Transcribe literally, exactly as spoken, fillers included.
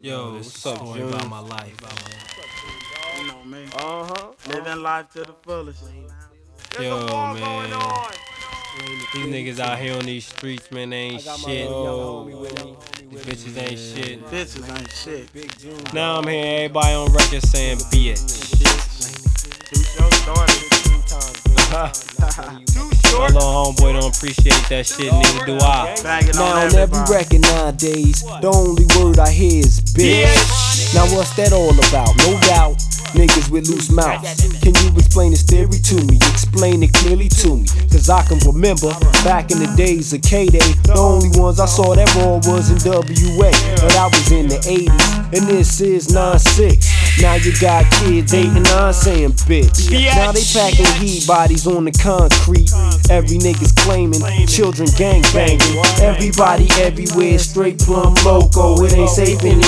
Yo, what's up, June? About my life. You know me. Uh huh. Living life to the fullest. Yo, man. These niggas out here on these streets, man, they ain't shit. These bitches ain't shit. Bitches ain't shit. Now I'm hearing everybody on record saying bitch. Too short started. My little homeboy don't appreciate that shit, neither do I. Banging Now on on every everybody. record nowadays, the only word I hear is bitch. Now what's that all about? No doubt, niggas with loose mouths. Can you explain this theory to me? Explain it clearly to me. Cause I can remember back in the days of K-Day, the only ones I saw that raw was in W A. But I was in the eighties, and this is nine six. Now you got kids eight and nine saying bitch. Now they packing heat bodies on the concrete. Every nigga's claiming children gang banging. Everybody everywhere straight plumb loco. It ain't safe in